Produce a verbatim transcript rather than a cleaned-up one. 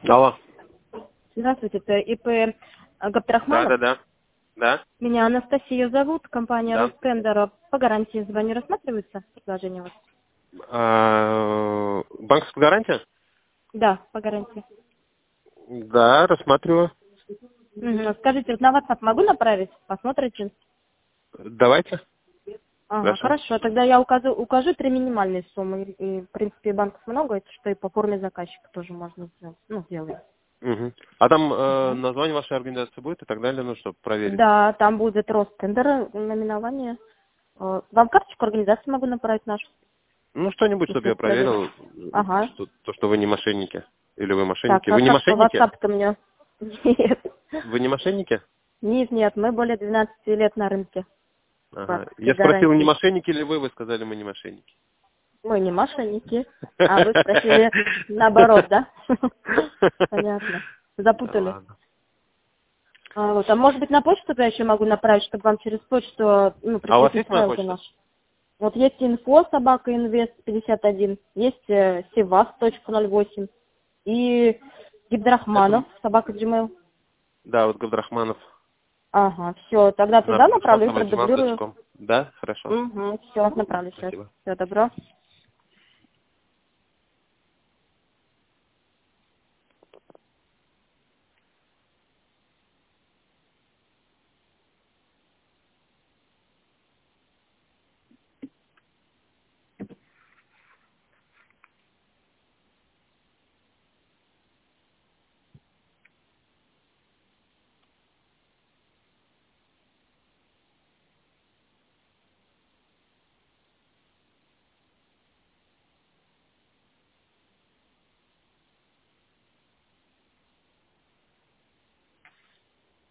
Алло. Здравствуйте, это ИП Габдрахманов. Да, да, да. Да? Меня Анастасия зовут, компания Да. Ростендер. По гарантии звоню, рассматривается предложение у вас? А, банковская гарантия? Да, по гарантии. Да, рассматриваю. Мгм. Скажите, вот на WhatsApp могу направить? Посмотрите. Давайте. Ага, Хорошо. хорошо. Тогда я укажу, укажу три минимальные суммы. И, в принципе, банков много, это что и по форме заказчика тоже можно сделать. Ну, сделаем. Угу. А там э, Мгм. название вашей организации будет и так далее, ну, чтобы проверить. Да, там будет Ростендер, наименование. Э, Вам карточку организации могу направить нашу, Ну, что-нибудь, чтобы если я проверить. проверил, Ага. что, то, что вы не мошенники. Или вы Так, мошенники. а Вы не как по мошенники? WhatsApp-то мне? Нет. Вы не мошенники? Нет, нет, мы более двенадцати лет на рынке Ага. банковской Я спросил, не гарантии. мошенники ли вы, вы сказали, мы не мошенники. Мы не мошенники. А вы спросили наоборот, да? Понятно. Да Запутали. ладно. А, вот. А может быть на почту я еще могу направить, чтобы вам через почту ну, А у вас прикрепить есть моя ссылку почта? нашу. Вот есть инфо собака инвест пятьдесят один, есть э, севас точка ноль восемь и Это, Гибдрахманов собака Gmail. да, вот Габдрахманов. Ага, все, тогда туда Наркотиков направлю и собака джимейл точка продублирую. ком. Да, хорошо. Угу, все, направлю сейчас. Спасибо. Все, добро.